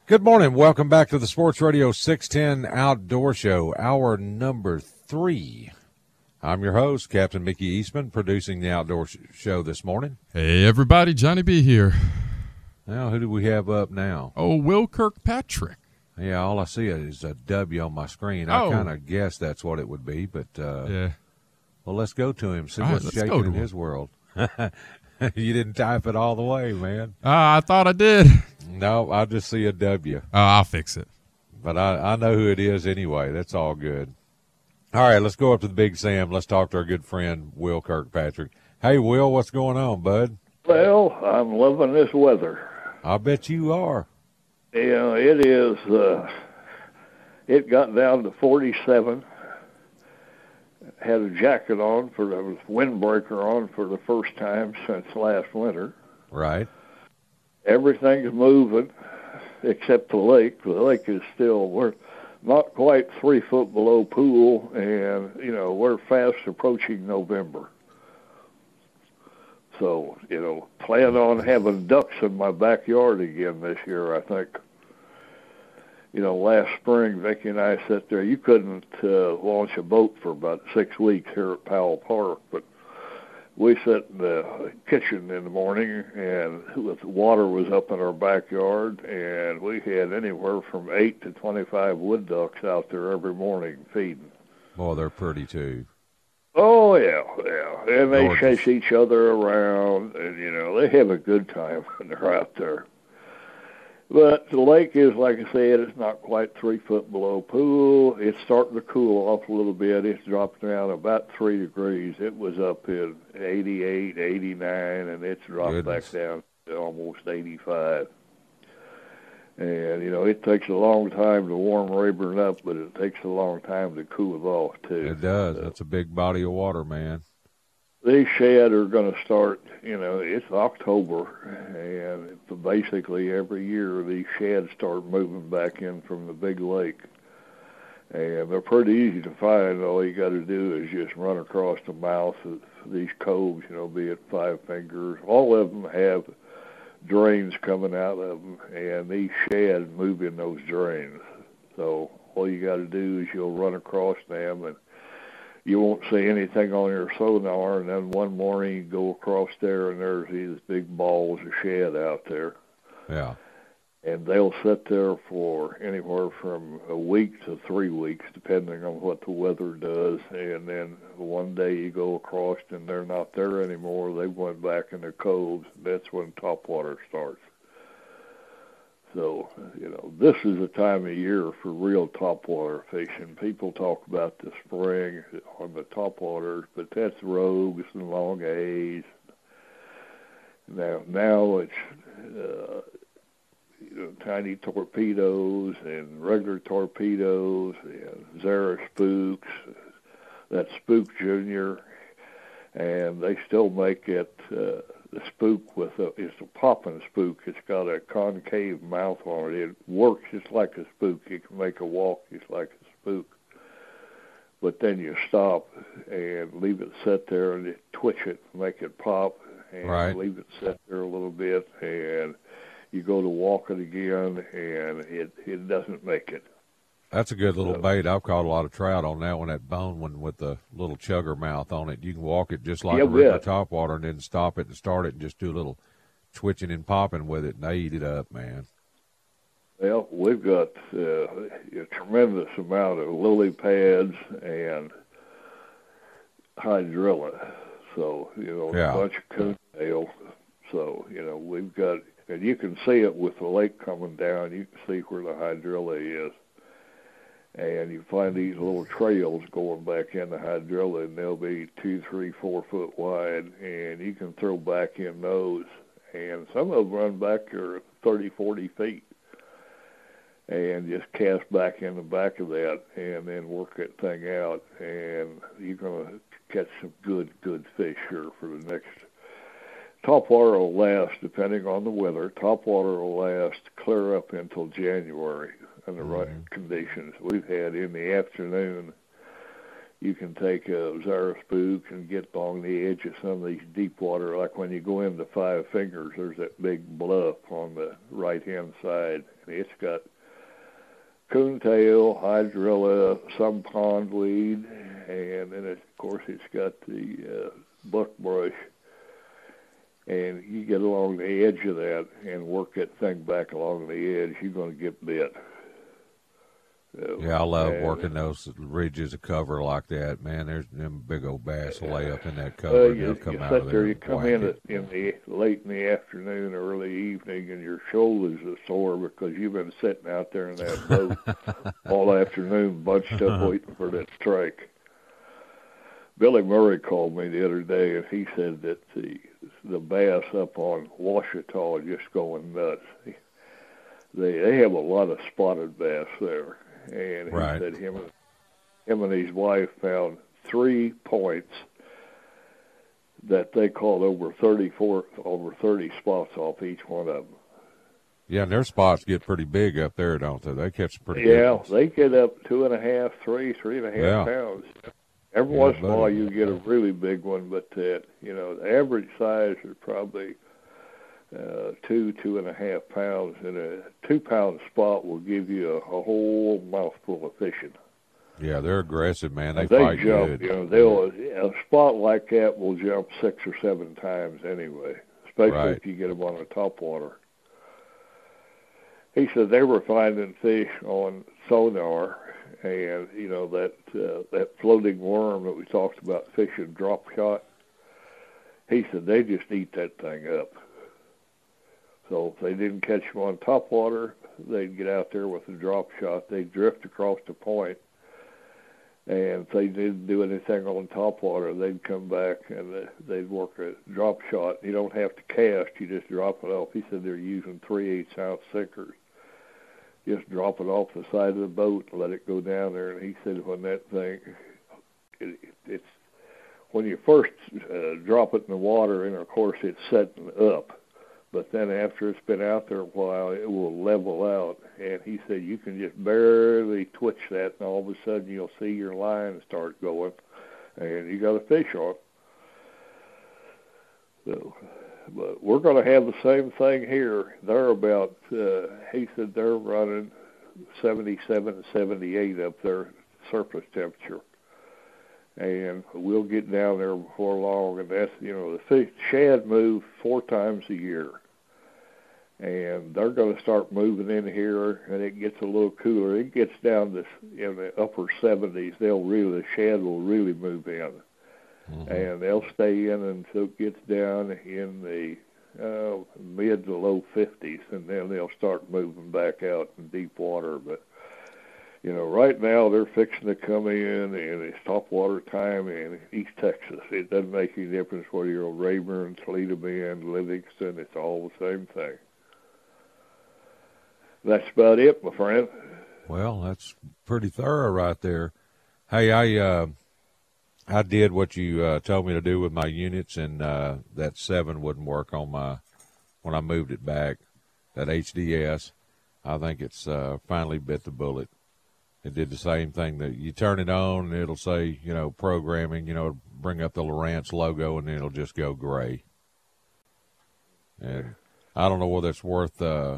Good morning. Welcome back to the Sports Radio 610 Outdoor Show, hour number 3. I'm your host, Captain Mickey Eastman, producing the Outdoor Show this morning. Hey, everybody. Johnny B here. Now, who do we have up now? Oh, Will Kirkpatrick. Yeah, all I see is a W on my screen. Oh. I kind of guessed that's what it would be, but Yeah. well, let's go to him, see All right, what's let's go shaking to in him. his world. You didn't type it all the way, man. I thought I did. No, I just see a W. I'll fix it. But I know who it is anyway. That's all good. All right, let's go up to the Big Sam. Let's talk to our good friend, Will Kirkpatrick. Hey, Will, what's going on, bud? Well, I'm loving this weather. I bet you are. Yeah, it is. It got down to 47. Had a jacket on for the windbreaker on for the first time since last winter. Right. Everything's moving except the lake. The lake is still, we're not quite 3 foot below pool, and, we're fast approaching November. So, plan on having ducks in my backyard again this year, I think. Last spring, Vicki and I sat there. You couldn't launch a boat for about 6 weeks here at Powell Park, but we sat in the kitchen in the morning, and the water was up in our backyard, and we had anywhere from 8 to 25 wood ducks out there every morning feeding. Boy, they're pretty, too. Oh, yeah. And they Gorgeous. chase each other around, and, they have a good time when they're out there. But the lake is, like I said, it's not quite 3 foot below pool. It's starting to cool off a little bit. It's dropped down about 3 degrees. It was up in 88, 89, and it's dropped back down to almost 85. And, it takes a long time to warm Rayburn up, but it takes a long time to cool it off, too. It does. That's a big body of water, man. These shad are going to start, it's October, and basically every year these shad start moving back in from the big lake. And they're pretty easy to find. All you got to do is just run across the mouth of these coves, be it Five Fingers. All of them have drains coming out of them, and these shad move in those drains. So all you got to do is you'll run across them, and you won't see anything on your sonar, and then one morning you go across there, and there's these big balls of shad out there. Yeah. And they'll sit there for anywhere from a week to 3 weeks, depending on what the weather does. And then one day you go across, and they're not there anymore. They went back in the coves. That's when topwater starts. So, this is a time of year for real topwater fishing. People talk about the spring on the topwaters, but that's rogues and long A's. Now it's, tiny torpedoes and regular torpedoes and Zara spooks, that Spook Junior, and they still make it, the spook it's a popping spook. It's got a concave mouth on it. It works just like a spook. You can make a walk just like a spook. But then you stop and leave it sit there and twitch it, make it pop, and leave it sit there a little bit, and you go to walk it again, and it doesn't make it. That's a good little bait. I've caught a lot of trout on that one, that bone one with the little chugger mouth on it. You can walk it just like a regular topwater and then stop it and start it and just do a little twitching and popping with it, and they eat it up, man. Well, we've got a tremendous amount of lily pads and hydrilla. So, a bunch of coontail. So, we've got, and you can see it with the lake coming down. You can see where the hydrilla is. And you find these little trails going back in the hydrilla, and they'll be 2, 3, 4 foot wide, and you can throw back in those. And some of them run back there 30, 40 feet, and just cast back in the back of that, and then work that thing out. And you're going to catch some good fish here for the next. Topwater will last, depending on the weather. Topwater will last clear up until January. In the right conditions. We've had in the afternoon, you can take a Zara spook and get along the edge of some of these deep water, like when you go into Five Fingers, there's that big bluff on the right-hand side, and it's got coontail, hydrilla, some pondweed, and then, of course, it's got the buckbrush. And you get along the edge of that and work that thing back along the edge, you're going to get bit. Yeah, I love working those ridges of cover like that, man. There's them big old bass lay up in that cover. You come out out there. You come in the late in the afternoon, early evening, and your shoulders are sore because you've been sitting out there in that boat all afternoon, bunched up waiting for that strike. Billy Murray called me the other day, and he said that the bass up on Ouachita are just going nuts. They have a lot of spotted bass there. And he said him and his wife found 3 points that they called over 30 spots off each one of them. Yeah, and their spots get pretty big up there, don't they? They catch pretty big. Yeah, they get up 2.5, 3.5 pounds. Every once in a while you get a really big one, but the average size is probably 2.5 pounds, and a 2-pound spot will give you a whole mouthful of fishing. Yeah, they're aggressive, man. They fight jump, good. A spot like that will jump 6 or 7 times anyway, especially if you get them on a topwater. He said they were finding fish on sonar, and that floating worm that we talked about fishing drop shot. He said they just eat that thing up. So if they didn't catch them on topwater, they'd get out there with a drop shot. They'd drift across the point, and if they didn't do anything on topwater, they'd come back and they'd work a drop shot. You don't have to cast; you just drop it off. He said they're using 3/8-ounce sinkers. Just drop it off the side of the boat and let it go down there. And he said when that thing, it's when you first drop it in the water, and of course it's setting up. But then after it's been out there a while, it will level out. And he said you can just barely twitch that, and all of a sudden you'll see your line start going, and you got a fish on. So, but we're going to have the same thing here. They're about, he said they're running 77, 78 up there, surface temperature. And we'll get down there before long, and that's, the shad move 4 times a year. And they're going to start moving in here, and it gets a little cooler. It gets down to in the upper 70s. The shad will really move in. Mm-hmm. And they'll stay in until it gets down in the mid to low 50s, and then they'll start moving back out in deep water. But right now they're fixing to come in, and it's topwater time in East Texas. It doesn't make any difference whether you're on Rayburn, Toledo Bend, Livingston. It's all the same thing. That's about it, my friend. Well, that's pretty thorough right there. Hey, I did what you told me to do with my units, and that 7 wouldn't work on when I moved it back. That HDS, I think it's finally bit the bullet. It did the same thing that you turn it on, and it'll say, programming, bring up the Lowrance logo, and then it'll just go gray. And I don't know whether it's worth,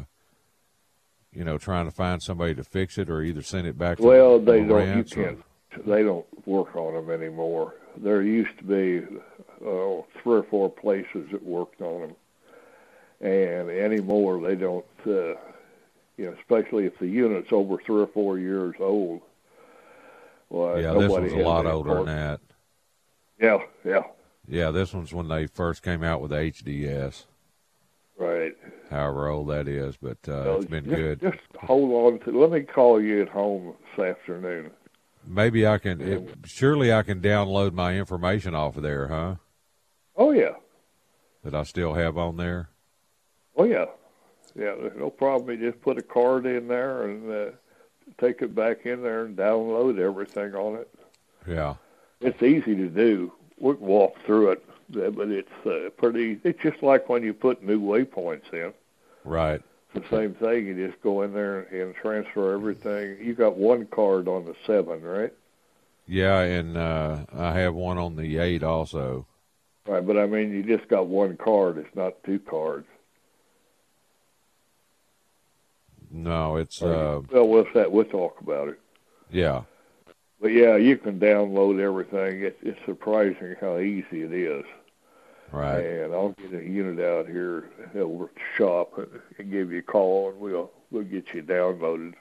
trying to find somebody to fix it or either send it back to Lowrance. They don't work on them anymore. There used to be 3 or 4 places that worked on them, and anymore they don't. Especially if the unit's over 3 or 4 years old. Well, yeah, this one's a lot older than that. Yeah. Yeah, this one's when they first came out with the HDS. Right. However old that is, but it's been good. Just hold on to. Let me call you at home this afternoon. Maybe I can. Surely I can download my information off of there, huh? Oh yeah. That I still have on there. Oh yeah. Yeah, there's no problem. You just put a card in there and take it back in there and download everything on it. Yeah. It's easy to do. We can walk through it, but it's it's just like when you put new waypoints in. Right. It's the same thing. You just go in there and transfer everything. You got one card on the 7, right? Yeah, and I have one on the 8 also. Right, but I mean, you just got one card. It's not 2 cards. No, it's well, we'll talk about it. Yeah. But yeah, you can download everything. It's surprising how easy it is. Right. And I'll get a unit out here over at the shop and give you a call, and we'll get you downloaded.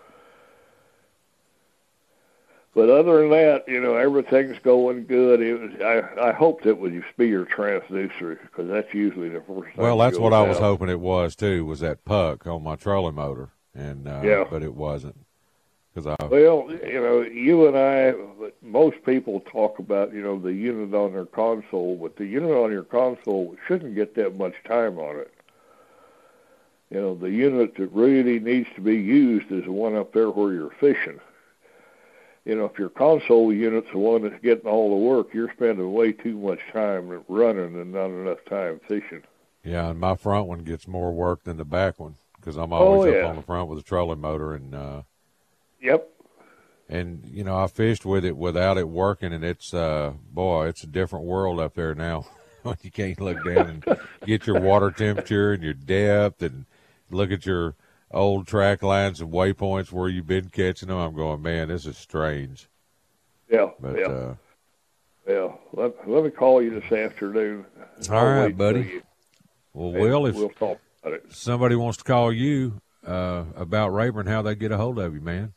But other than that, everything's going good. I hoped it would just be your transducer, because that's usually the first thing. Well, that's what I was hoping it was too. Was that puck on my trolling motor, and but it wasn't. Well, you and I, most people talk about the unit on their console, but the unit on your console shouldn't get that much time on it. The unit that really needs to be used is the one up there where you're fishing. If your console unit's the one that's getting all the work, you're spending way too much time running and not enough time fishing. Yeah, and my front one gets more work than the back one, because I'm always up on the front with a trolling motor. And Yep. And, I fished with it without it working, and it's, it's a different world up there now. When you can't look down and get your water temperature and your depth and look at your old track lines and waypoints where you've been catching them. I'm going, man, this is strange. Yeah, but, let me call you this afternoon. All right, buddy. Well, we'll talk about it. Somebody wants to call you about Rayburn, how they get a hold of you, man.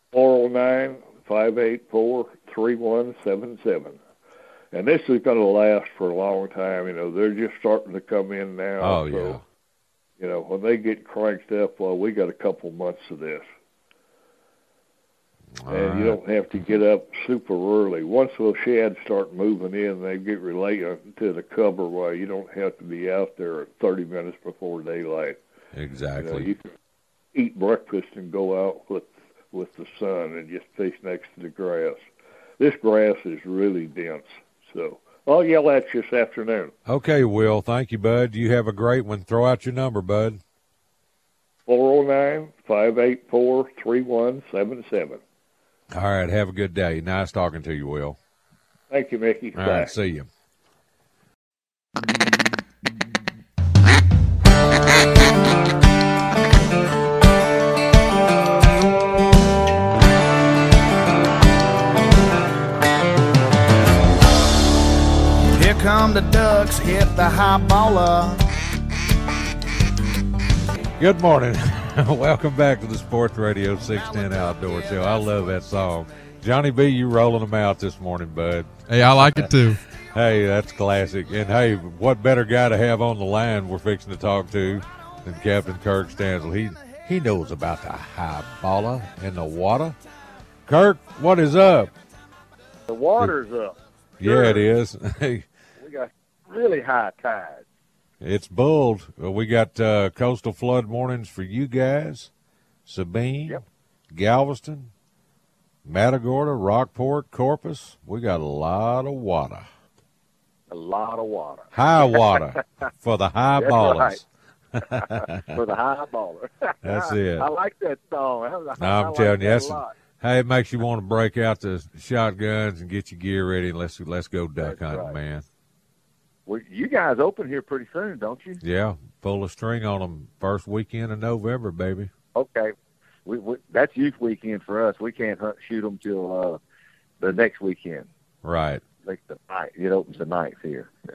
409-584-3177. And this is going to last for a long time. They're just starting to come in now. Oh, yeah. When they get cranked up, we got a couple months of this. And you don't have to get up super early. Once those sheds start moving in, they get related to the cover where you don't have to be out there 30 minutes before daylight. Exactly. You can eat breakfast and go out with the sun and just fish next to the grass. This grass is really dense, so I'll yell at you this afternoon. Okay, Will. Thank you, bud. You have a great one. Throw out your number, bud. 409-584-3177. All right. Have a good day. Nice talking to you, Will. Thank you, Mickey. All right. See you. Come the ducks, hit the high baller. Good morning. Welcome back to the Sports Radio 610 Outdoor Show. I love that song. Johnny B, you rolling them out this morning, bud. Hey, I like it too. Hey, that's classic. And hey, what better guy to have on the line we're fixing to talk to than Captain Kirk Stanzel. He knows about the high baller in the water. Kirk, what is up? The water's up. Yeah, it is. Hey. Got really high tides. It's bulled. We got coastal flood warnings for you guys, Sabine, Galveston, Matagorda, Rockport, Corpus. We got a lot of water. A lot of water. High water for the high ballers. Right. For the high baller. That's it. I like that song. I'm telling you, hey, it makes you want to break out the shotguns and get your gear ready and let's go duck hunting, man. Well, you guys open here pretty soon, don't you? Yeah, pull a string on them first weekend of November, baby. Okay, that's youth weekend for us. We can't shoot them till the next weekend. Right. Like the night. It opens the 9th here. Yeah.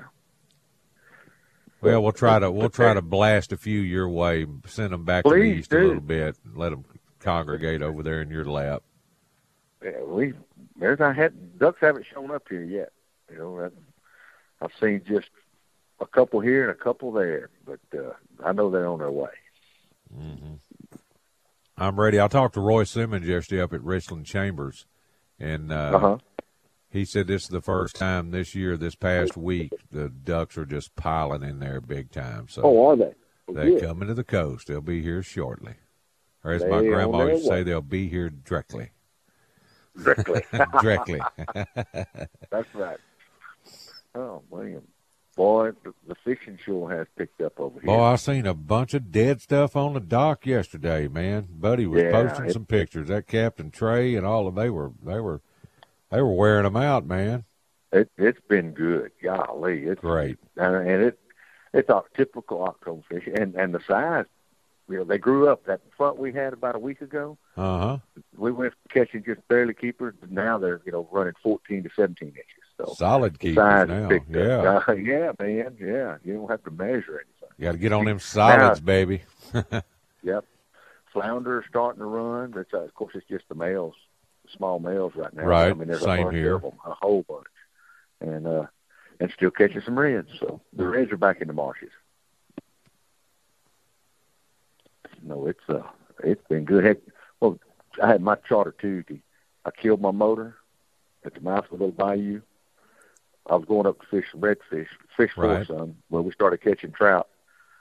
Well, we'll try to blast a few your way, send them back to the east a little bit, and let them congregate over there in your lap. Yeah, ducks haven't shown up here yet. I've seen just a couple here and a couple there, but I know they're on their way. Mm-hmm. I'm ready. I talked to Roy Simmons yesterday up at Richland Chambers, and he said this is the first time this past week, the ducks are just piling in there big time. So, are they? They're coming to the coast. They'll be here shortly. Or as my grandma used to say, they'll be here directly. Directly. Directly. That's right. Oh, man. Boy, the fishing sure has picked up over here. Boy, I seen a bunch of dead stuff on the dock yesterday, man. Buddy was posting some pictures. That Captain Trey and all of they were They were wearing them out, man. It's been good. Golly, it's great. And it's a typical October fish, and the size. They grew up. That front we had about a week ago. We went catching just barely keepers. But now they're running 14 to 17 inches. So solid keepers now. Yeah, yeah, man. Yeah, you don't have to measure anything. You got to get on them solids, baby. Yep. Flounder are starting to run. That's of course it's just the males, small males right now. Right. I mean, there's Same a bunch here. of them, a whole bunch, and still catching some reds. So the reds are back in the marshes. No, it's been good. Heck, well, I had my charter Tuesday. I killed my motor at the mouth of a little bayou. I was going up to fish some redfish, fish for some. When we started catching trout,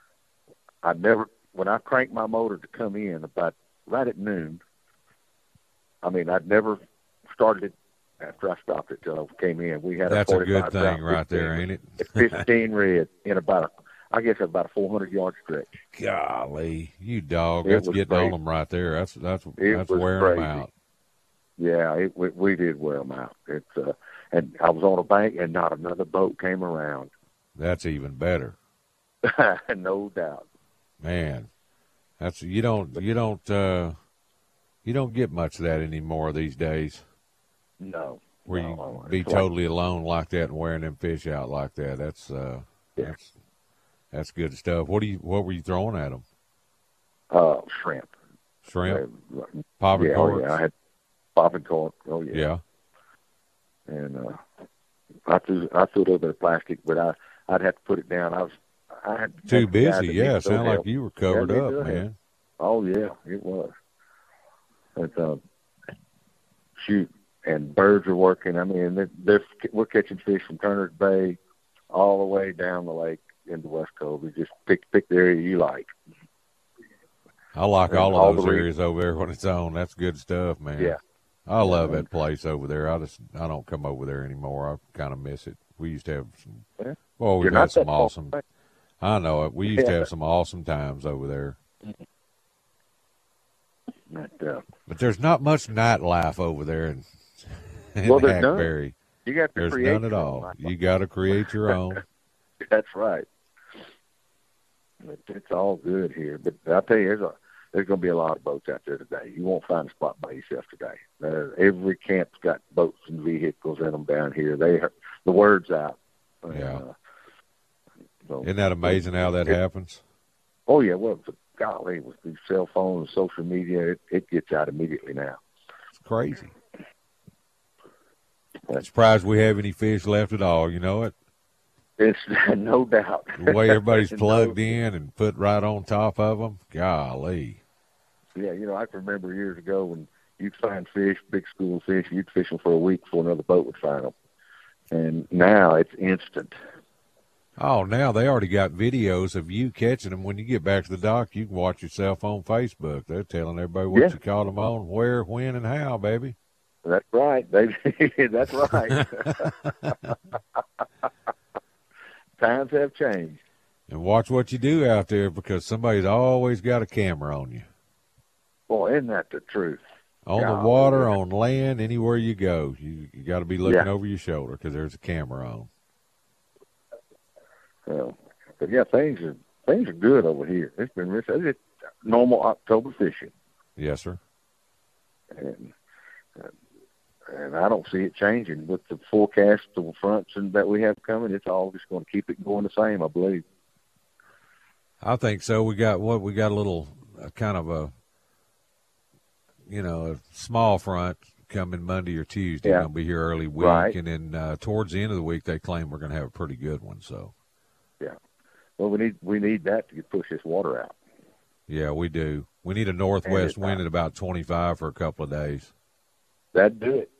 when I cranked my motor to come in about right at noon, I mean, I'd never started it after I stopped it till I came in. We had That's a a good thing 15, right there, ain't it? 15 red in about a 400-yard stretch. Golly, you dog! That's getting crazy. on them right there. That's wearing crazy. them out. Yeah, we did wear them out. And I was on a bank, and not another boat came around. That's even better. No doubt. Man, that's you don't get much of that anymore these days. No. Where you be totally alone like that and wearing them fish out like that. That's good stuff. What were you throwing at them? Shrimp. Shrimp? Popping corks? Yeah, I had popping cork. Oh, yeah. Yeah. And I threw a little bit of plastic, but I'd have to put it down. I had too busy. Yeah, sound like you were covered up, man. Oh, yeah, it was. But, shoot, and birds are working. I mean, we're catching fish from Turner's Bay all the way down the lake into West Cove. We just pick the area you like. I like all of those areas over there when it's on. That's good stuff, man. Yeah. I love that place over there. I don't come over there anymore. I kind of miss it. We used to have some. Well, we've had some awesome. I know it. We used to have some awesome times over there. But there's not much nightlife over there in Hackberry. You got to there's create none at all. You got to create your own. That's right. It's all good here. But I'll tell you, there's going to be a lot of boats out there today. You won't find a spot by yourself today. Every camp's got boats and vehicles in them down here. The word's out. Yeah. Isn't that amazing how that happens? Oh, yeah. Well, golly, with these cell phones and social media, it gets out immediately now. It's crazy. I'm surprised we have any fish left at all. You know it? It's no doubt. The way everybody's plugged in and put right on top of them, golly. Yeah, I can remember years ago when you'd find fish, big school fish, you'd fish them for a week before another boat would find them. And now it's instant. Oh, now they already got videos of you catching them. When you get back to the dock, you can watch yourself on Facebook. They're telling everybody what you caught them on, where, when, and how, baby. That's right, baby. That's right. Times have changed. And watch what you do out there, because somebody's always got a camera on you. Boy, isn't that the truth? On the water, on land, anywhere you go, you got to be looking over your shoulder because there's a camera on. Well, but yeah, things are good over here. It's normal October fishing. Yes, sir. And I don't see it changing with the forecast, the fronts that we have coming. It's all just going to keep it going the same, I believe. I think so. We got a little kind of a small front coming Monday or Tuesday. Going to be here early week, and then towards the end of the week, they claim we're going to have a pretty good one. So. Yeah. Well, we need that to push this water out. Yeah, we do. We need a northwest wind at about 25 for a couple of days. That'd do it.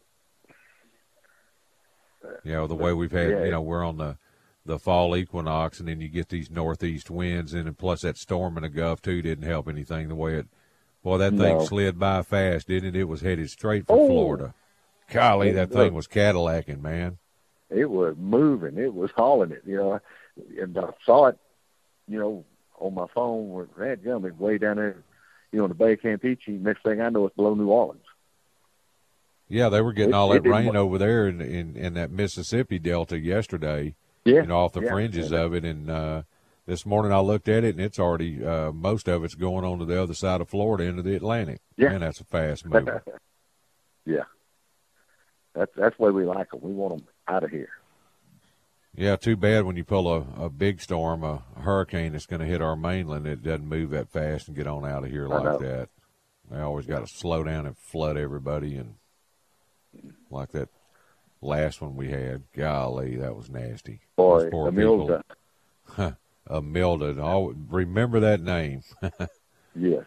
The way we've had, we're on the fall equinox, and then you get these northeast winds, and plus that storm in the Gulf too didn't help anything. The way that thing slid by fast, didn't it? It was headed straight for Florida. Golly, that thing was Cadillacing, man. It was moving. It was hauling it, and I saw it, on my phone where it had way down there, in the Bay of Campeche. Next thing I know, it's below New Orleans. Yeah, they were getting all that rain over there in that Mississippi Delta yesterday. Yeah, off the fringes of it. And this morning I looked at it, and it's already most of it's going on to the other side of Florida into the Atlantic. Yeah, man, that's a fast mover. Yeah, that's the way we like them. We want them out of here. Yeah, too bad when you pull a big storm, a hurricane that's going to hit our mainland, it doesn't move that fast and get on out of here like that. They always got to slow down and flood everybody, and like that last one we had, golly, that was nasty. Boy, Imelda. Imelda. Oh, remember that name. Yes.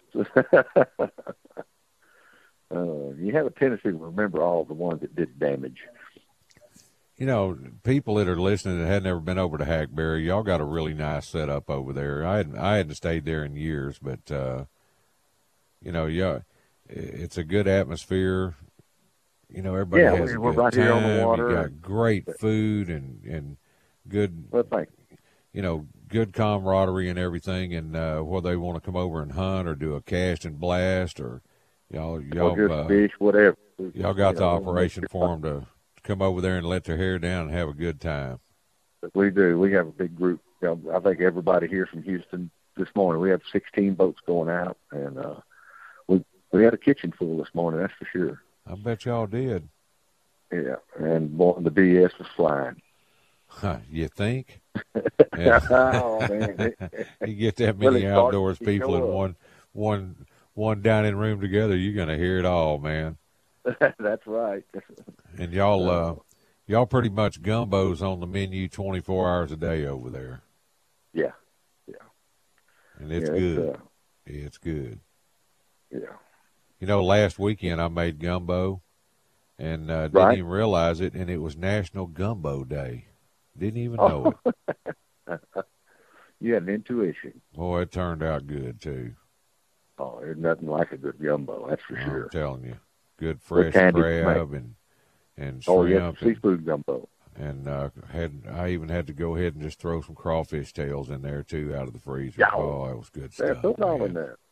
You have a tendency to remember all the ones that did damage. You know, people that are listening that had never been over to Hackberry, y'all got a really nice setup over there. I hadn't stayed there in years, but you know, yeah, it's a good atmosphere. You know, everybody has a good right time. Here on the water. You got great food and good, you know, good camaraderie and everything. And whether they want to come over and hunt or do a cast and blast or y'all just fish, whatever. Y'all got the operation for them to come over there and let their hair down and have a good time. We do. We have a big group. I think everybody here from Houston this morning. We have 16 boats going out, and we had a kitchen full this morning. That's for sure. I bet y'all did. Yeah, and the BS was flying. You think? Oh man! You get that many outdoors people in one dining room together, you're gonna hear it all, man. That's right. And y'all pretty much gumbos on the menu 24 hours a day over there. Yeah. And it's good. It's good. Yeah. You know, last weekend I made gumbo and didn't even realize it, and it was National Gumbo Day. Didn't even know it. You had an intuition. Boy, it turned out good, too. Oh, there's nothing like a good gumbo, that's for sure. I'm telling you. Good fresh crab and shrimp. Oh, yeah, seafood gumbo. And I even had to go ahead and just throw some crawfish tails in there, too, out of the freezer. Oh, that was good stuff. Put it all in there.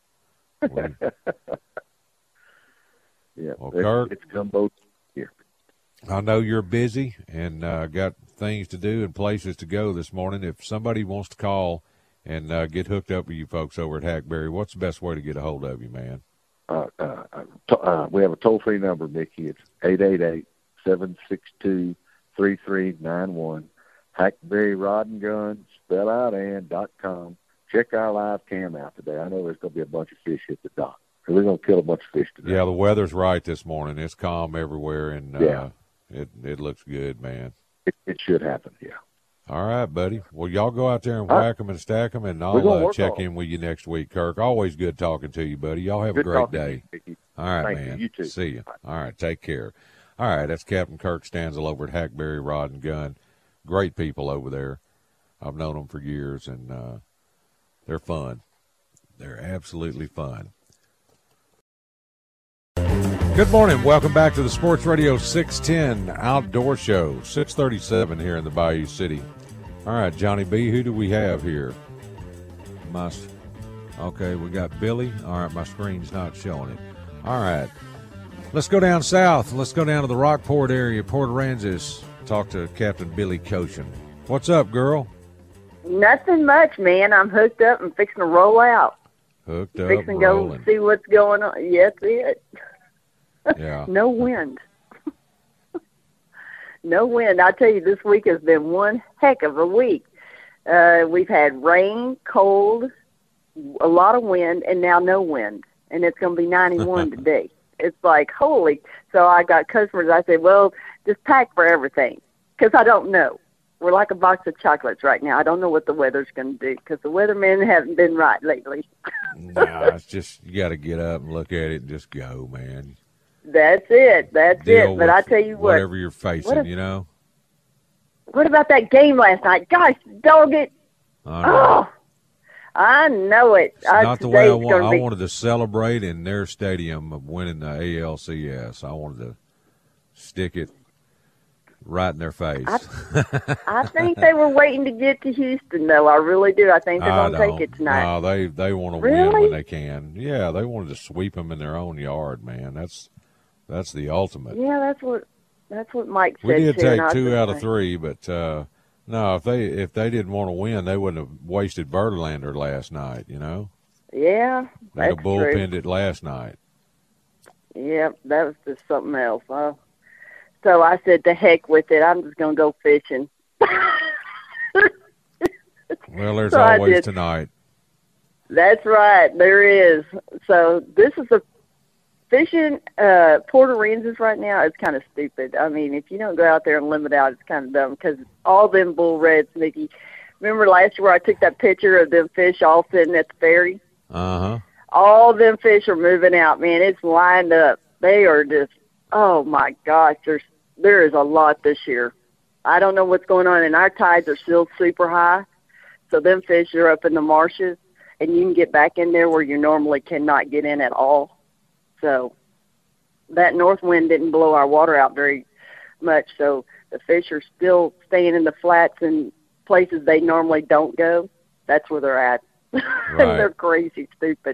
Yeah, well, Kirk, it's gumbo here. I know you're busy and got things to do and places to go this morning. If somebody wants to call and get hooked up with you folks over at Hackberry, what's the best way to get a hold of you, man? We have a toll-free number, Mickey. It's 888-762-3391. Hackberry Rod and Gun, spellout.com. Check our live cam out today. I know there's going to be a bunch of fish at the dock. We're going to kill a bunch of fish today. Yeah, the weather's right this morning. It's calm everywhere, and it looks good, man. It should happen, yeah. All right, buddy. Well, y'all go out there and whack them and stack them, and I'll check in with you next week, Kirk. Always good talking to you, buddy. Y'all have a great day. All right, man. You too. See you. All right, take care. All right, that's Captain Kirk Stanzel over at Hackberry Rod and Gun. Great people over there. I've known them for years, and they're fun. They're absolutely fun. Good morning. Welcome back to the Sports Radio 610 Outdoor Show, 637 here in the Bayou City. All right, Johnny B., who do we have here? Okay, we got Billy. All right, my screen's not showing it. All right, let's go down south. Let's go down to the Rockport area, Port Aransas, talk to Captain Billy Koshin. What's up, girl? Nothing much, man. I'm hooked up and fixing to roll out. Hooked up, fixing to go see what's going on. Yes, it. Yeah. No wind. No wind. I tell you, this week has been one heck of a week. We've had rain, cold, a lot of wind, and now no wind. And it's going to be 91 today. It's like, holy. So I got customers. I said, well, just pack for everything because I don't know. We're like a box of chocolates right now. I don't know what the weather's going to do because the weathermen haven't been right lately. Nah, it's just you got to get up and look at it and just go, man. That's it. But I tell you what. Whatever you're facing, you know. What about that game last night? Gosh, dog it. I know it. It's not the way I want. I wanted to celebrate in their stadium of winning the ALCS. I wanted to stick it right in their face. I think they were waiting to get to Houston, though. I really do. I think they're going to take it tonight. No, they want to win when they can. Yeah, they wanted to sweep them in their own yard, man. That's That's the ultimate. Yeah, that's what Mike said. We did too, take 2 out of 3, but no, if they didn't want to win, they wouldn't have wasted Verlander last night. You know. Yeah, They'd have that's bullpenned true. it last night. Yep, that was just something else. So I said, to heck with it. I'm just going to go fishing. Well, there's always tonight. That's right. There is. So this is a fishing Port Aransas right now is kind of stupid. I mean, if you don't go out there and limit out, it's kind of dumb because all them bull reds, Mickey. Remember last year where I took that picture of them fish all sitting at the ferry? Uh-huh. All them fish are moving out, man. It's lined up. They are just, oh, my gosh, there is a lot this year. I don't know what's going on, and our tides are still super high. So them fish are up in the marshes, and you can get back in there where you normally cannot get in at all. So that north wind didn't blow our water out very much, so the fish are still staying in the flats and places they normally don't go. That's where they're at. Right. And they're crazy stupid.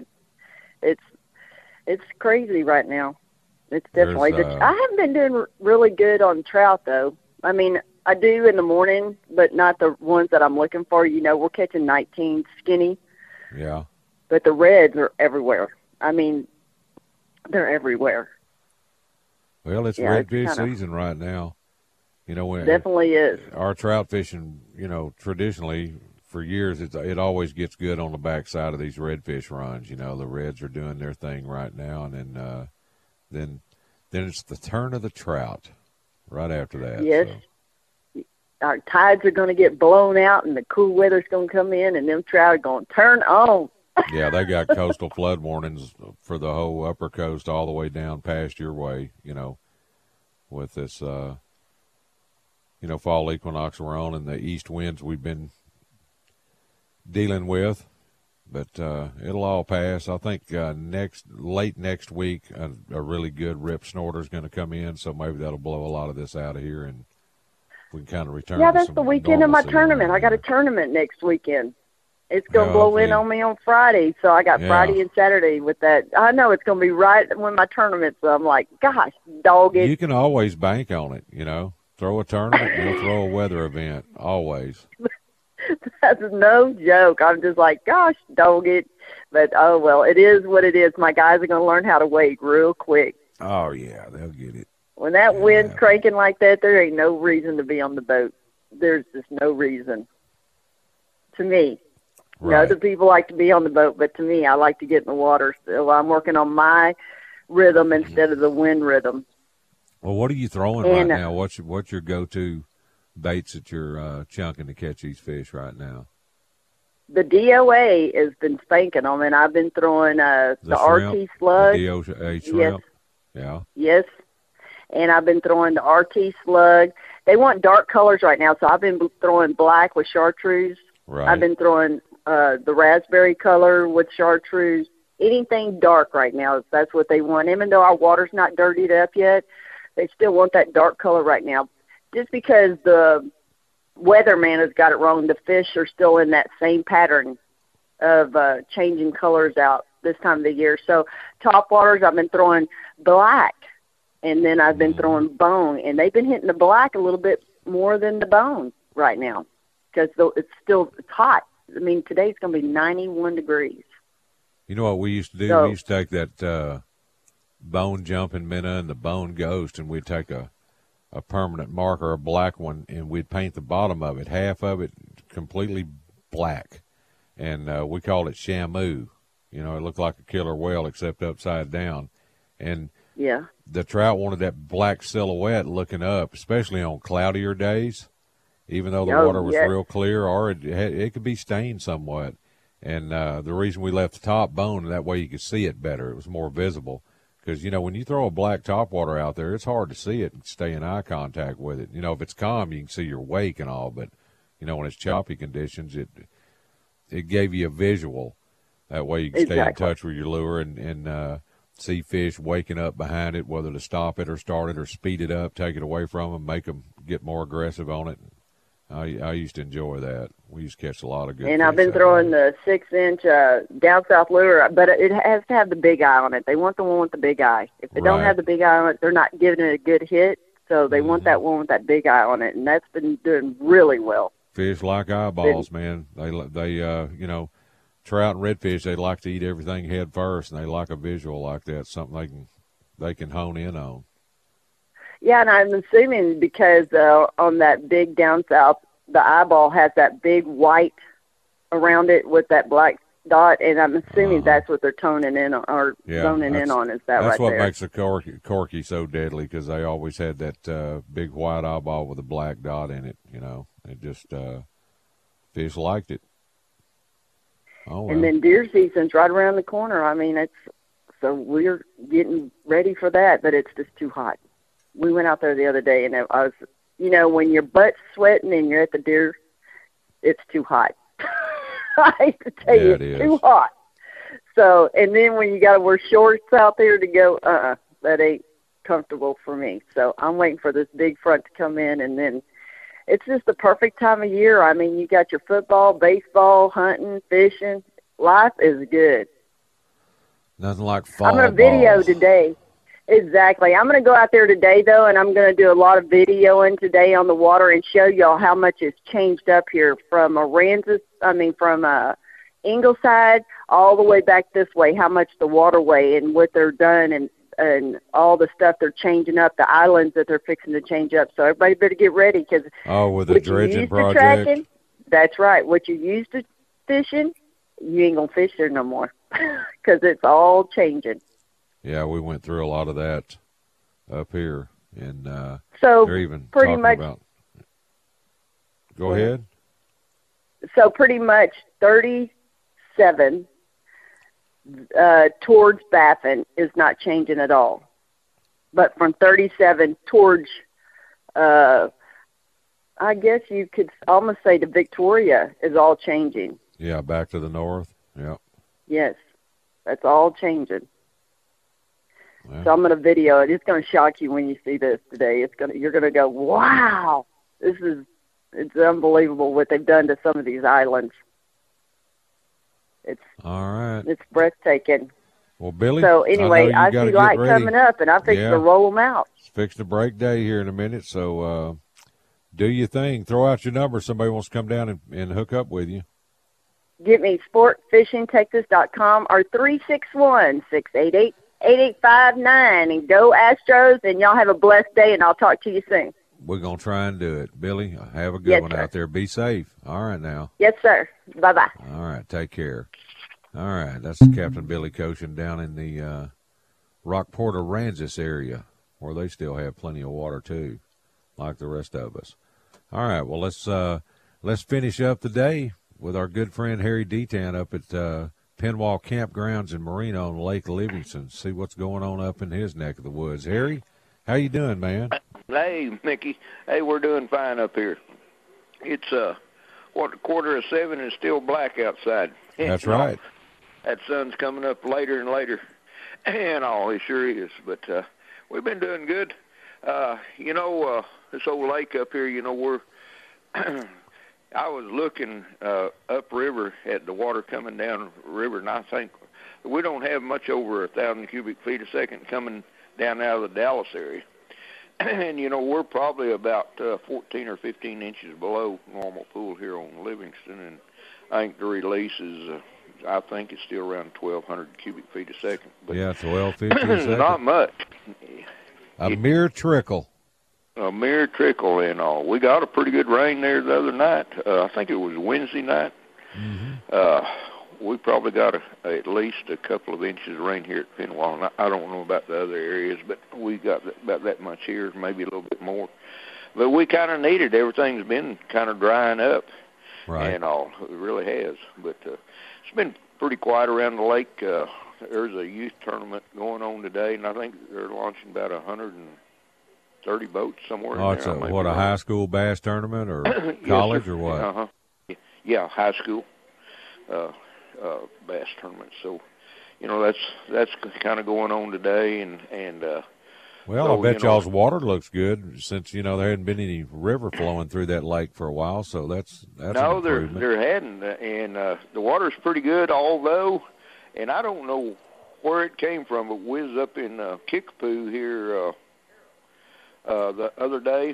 It's crazy right now. It's definitely. I haven't been doing really good on trout, though. I mean, I do in the morning, but not the ones that I'm looking for. You know, we're catching 19 skinny. Yeah. But the reds are everywhere. I mean, they're everywhere. Well, it's redfish season right now. You know, when definitely is. Our trout fishing, you know, traditionally for years, it always gets good on the backside of these redfish runs. You know, the reds are doing their thing right now, and then it's the turn of the trout right after that. Yes. So. Our tides are going to get blown out, and the cool weather's going to come in, and them trout are going to turn on. Yeah, they got coastal flood warnings for the whole upper coast all the way down past your way, you know, with this, you know, fall equinox we're on and the east winds we've been dealing with. But it'll all pass. I think late next week, a really good rip snorter is going to come in, so maybe that'll blow a lot of this out of here, and we can kind of return. Yeah, that's the weekend of my tournament. I got a tournament next weekend. It's going to blow in on me on Friday, so I got Friday and Saturday with that. I know it's going to be right when my tournament, so I'm like, gosh, dog it. You can always bank on it, you know. Throw a tournament, you'll throw a weather event, always. That's no joke. I'm just like, gosh, dog it. But, oh, well, it is what it is. My guys are going to learn how to wait real quick. Oh, yeah, they'll get it. When that wind's cranking like that, there ain't no reason to be on the boat. There's just no reason. To me. Right. You know, other people like to be on the boat, but to me, I like to get in the water. So I'm working on my rhythm instead of the wind rhythm. Well, what are you throwing right now? What's your go-to baits that you're chunking to catch these fish right now? The DOA has been spanking them, and I've been throwing the RT slug. The DOA shrimp? Yes. Yeah. Yes. And I've been throwing the RT slug. They want dark colors right now, so I've been throwing black with chartreuse. Right. I've been throwing the raspberry color with chartreuse. Anything dark right now, that's what they want. Even though our water's not dirtied up yet, they still want that dark color right now. Just because the weatherman has got it wrong, the fish are still in that same pattern of changing colors out this time of the year. So top waters, I've been throwing black, and then I've been throwing bone, and they've been hitting the black a little bit more than the bone right now because it's hot. I mean, today's going to be 91 degrees. You know what we used to do? We used to take that bone jumping minnow and the bone ghost, and we'd take a permanent marker, a black one, and we'd paint the bottom of it, half of it completely black. And we called it Shamu. You know, it looked like a killer whale except upside down. And the trout wanted that black silhouette looking up, especially on cloudier days. Even though the water was real clear, or it could be stained somewhat. And the reason we left the top bone, that way you could see it better. It was more visible. Because, you know, when you throw a black topwater out there, it's hard to see it and stay in eye contact with it. You know, if it's calm, you can see your wake and all. But, you know, when it's choppy conditions, it gave you a visual. That way you can stay in touch with your lure and see fish waking up behind it, whether to stop it or start it or speed it up, take it away from them, make them get more aggressive on it. I used to enjoy that. We used to catch a lot of good. And fish I've been throwing the 6-inch down south lure, but it has to have the big eye on it. They want the one with the big eye. If they don't have the big eye on it, they're not giving it a good hit. So they want that one with that big eye on it, and that's been doing really well. Fish like eyeballs, man. They you know, trout and redfish, they like to eat everything head first, and they like a visual like that, something they can hone in on. Yeah, and I'm assuming because on that big down south, the eyeball has that big white around it with that black dot, and I'm assuming that's what they're toning in on, or zoning in on. Is that right there? That's what makes the corky so deadly, because they always had that big white eyeball with a black dot in it. You know, it just fish liked it. Oh, well. And then deer season's right around the corner. I mean, so we're getting ready for that, but it's just too hot. We went out there the other day, and I was, you know, when your butt's sweating and you're at the deer, it's too hot. I hate to tell you, it's too hot. So, and then when you got to wear shorts out there to go, that ain't comfortable for me. So I'm waiting for this big front to come in, and then it's just the perfect time of year. I mean, you got your football, baseball, hunting, fishing. Life is good. Nothing like fall. I'm going to video today. Exactly. I'm going to go out there today, though, and I'm going to do a lot of videoing today on the water and show y'all how much it's changed up here from from Ingleside all the way back this way, how much the waterway and what they're done and all the stuff they're changing up, the islands that they're fixing to change up. So everybody better get ready, because with the dredging project. That's right. What you used to fishing, you ain't going to fish there no more, because it's all changing. Yeah, we went through a lot of that up here, and so they're even pretty talking much. About. Go ahead. So pretty much 37 towards Baffin is not changing at all, but from 37 towards, I guess you could almost say to Victoria is all changing. Yeah, back to the north. Yeah. Yes, that's all changing. Well, so I'm going to video it. It's going to shock you when you see this today. You're going to go, wow, it's unbelievable what they've done to some of these islands. It's all right. It's breathtaking. Well, Billy. So anyway, I see light coming up, and I fix to roll them out. It's fixing to break day here in a minute. So do your thing. Throw out your number. Somebody wants to come down and hook up with you. Get me sportfishingtexas.com or 361-688-8859, and go Astros, and y'all have a blessed day, and I'll talk to you soon. We're going to try and do it. Billy, have a good one out there. Be safe. All right now. Yes, sir. Bye-bye. All right, take care. All right, that's Captain Billy Koshin down in the Rockport Aransas area, where they still have plenty of water too, like the rest of us. All right, well, let's finish up the day with our good friend Harry Detan up at Penwall Campgrounds in Marino on Lake Livingston. See what's going on up in his neck of the woods. Harry, how you doing, man? Hey, Mickey. Hey, we're doing fine up here. It's 7:15 and it's still black outside. That's right. That sun's coming up later and later, and it sure is. But we've been doing good. This old lake up here, we're I was looking upriver at the water coming down the river, and I think we don't have much over 1,000 cubic feet a second coming down out of the Dallas area. And, we're probably about 14 or 15 inches below normal pool here on Livingston, and I think the release is, I think it's still around 1,200 cubic feet a second. But 1,250 a second. Not much. Mere trickle. A mere trickle and all. We got a pretty good rain there the other night. I think it was Wednesday night. Mm-hmm. We probably got at least a couple of inches of rain here at Penwall. I don't know about the other areas, but we got about that much here, maybe a little bit more. But we kind of need it. Everything's been kind of drying up, right, and all. It really has. But it's been pretty quiet around the lake. There's a youth tournament going on today, and I think they're launching about 130 boats somewhere. Oh, it's a high school bass tournament or college or what? Uh-huh. Yeah, high school bass tournament. So, that's kind of going on today, and Well, so, I bet y'all's water looks good since, there hadn't been any river flowing through that lake for a while, so that's an improvement. No, there hadn't, and the water's pretty good, although, and I don't know where it came from, but we was up in Kickapoo here the other day,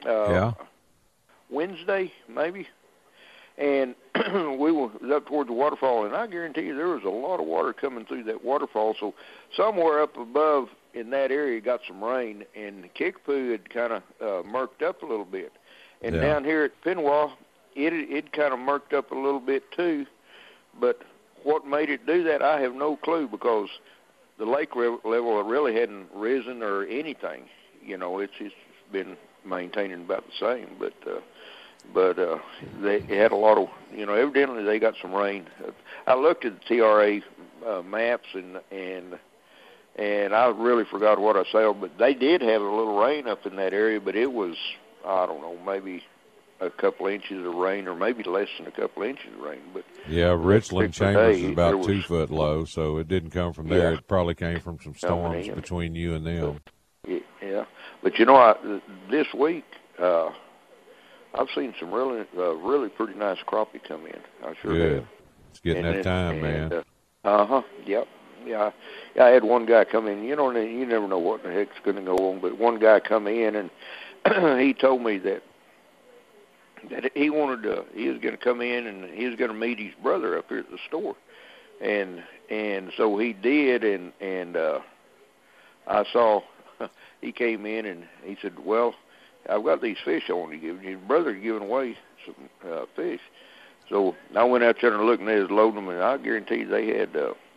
Wednesday maybe, and we was up toward the waterfall, and I guarantee you there was a lot of water coming through that waterfall, so somewhere up above in that area got some rain, and Kickapoo had kind of murked up a little bit. And down here at Pinwall, it kind of murked up a little bit too. But what made it do that, I have no clue, because the lake level really hadn't risen or anything. It's been maintaining about the same. But they had a lot of, evidently they got some rain. I looked at the TRA maps and I really forgot what I said, but they did have a little rain up in that area, but it was, I don't know, maybe a couple inches of rain or maybe less than a couple inches of rain. But yeah, Richland Chambers is about 2 foot low, so it didn't come from there. It probably came from some storms between you and them. Yeah, but this week I've seen some really pretty nice crappie come in. I sure have. It's getting that time, man. Yep. Yeah, I had one guy come in. You never know what the heck's going to go on. But one guy come in and he told me that he wanted to. He was going to come in and he was going to meet his brother up here at the store, and so he did. And I saw he came in and he said, "Well, I've got these fish I want to give you. His brother giving away some fish." So I went out there and looked, and they was loading them, and I guarantee you they had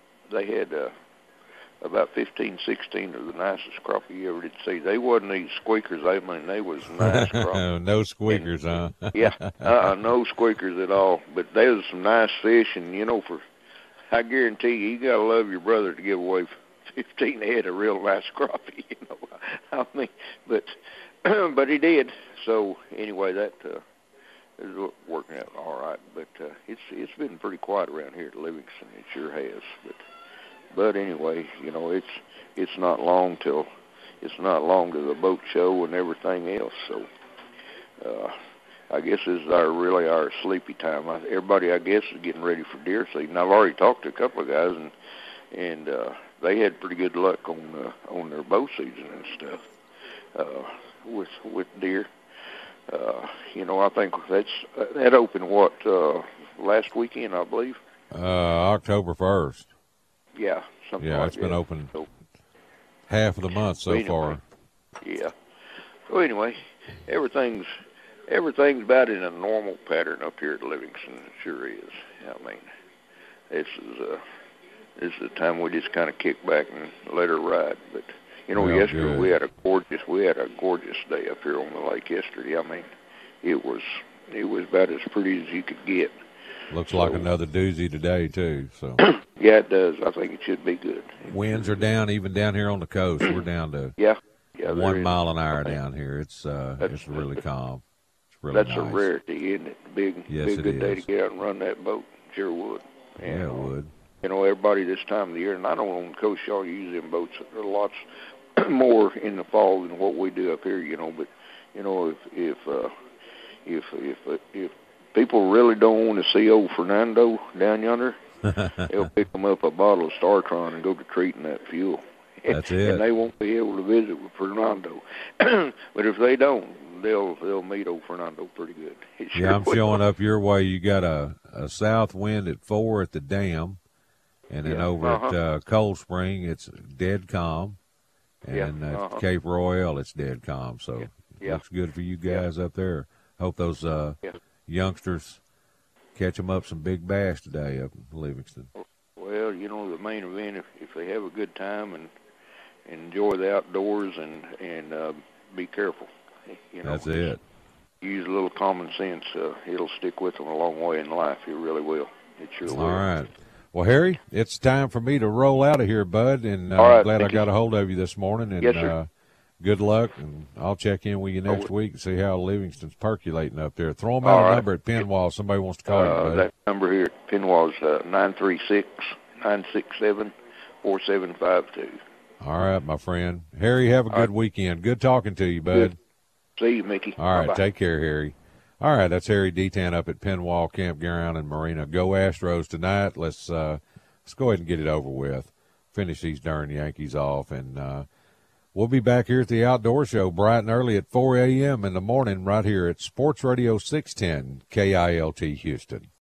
about 15, 16 of the nicest crappie you ever did see. They wasn't these squeakers. I mean, they was nice crappie. No squeakers, huh? No squeakers at all. But they was some nice fish, and I guarantee you got to love your brother to give away 15 head of real nice crappie. I mean, but he did. So anyway, that is working out all right. But it's been pretty quiet around here at Livingston. It sure has. But anyway, it's not long to the boat show and everything else. So I guess this is our sleepy time. Everybody, I guess, is getting ready for deer season. I've already talked to a couple of guys, and they had pretty good luck on their bow season and stuff with deer. I think that opened last weekend, I believe. October 1st. Yeah, something like that. Yeah, it's been open half of the month so far. Yeah. So anyway, everything's about in a normal pattern up here at Livingston. It sure is. I mean, this is the time we just kind of kick back and let her ride. But yesterday we had a gorgeous day up here on the lake yesterday. I mean, it was about as pretty as you could get. Looks like another doozy today too. So yeah, it does. I think it should be good. Winds are down, even down here on the coast. We're down to 1 mile an hour down here. It's really calm. It's really that's nice. A rarity, isn't it? Big good day to get out and run that boat. Sure would. And, it would. Everybody this time of the year, and I know on the coast y'all use them boats lots more in the fall than what we do up here. But if people really don't want to see old Fernando down yonder, they'll pick them up a bottle of StarTron and go to treating that fuel. That's it. And they won't be able to visit with Fernando. But if they don't, they'll meet old Fernando pretty good. Sure I'm showing up your way. You got a south wind at 4 at the dam, and then over at Cold Spring, it's dead calm. And at Cape Royale, it's dead calm. So it looks good for you guys up there. Hope those youngsters catch them up some big bass today up in Livingston. Well, the main event, if they have a good time and enjoy the outdoors and be careful. That's it. Use a little common sense. It'll stick with them a long way in life. It really will. It sure will. All right. Well, Harry, it's time for me to roll out of here, bud, and right, I'm glad I got a hold of you this morning. And, yes, sir. Good luck, and I'll check in with you next week and see how Livingston's perculating up there. Throw them out a number at Pinwall. Somebody wants to call you, buddy. That number here at Pinwall is 936-967-4752. All right, my friend. Harry, have a good weekend. Good talking to you, bud. Good. See you, Mickey. All right, Bye-bye. Take care, Harry. All right, that's Harry Detan up at Penwall Campground and Marina. Go Astros tonight. Let's go ahead and get it over with. Finish these darn Yankees off, and we'll be back here at the Outdoor Show bright and early at 4 a.m. in the morning right here at Sports Radio 610 KILT Houston.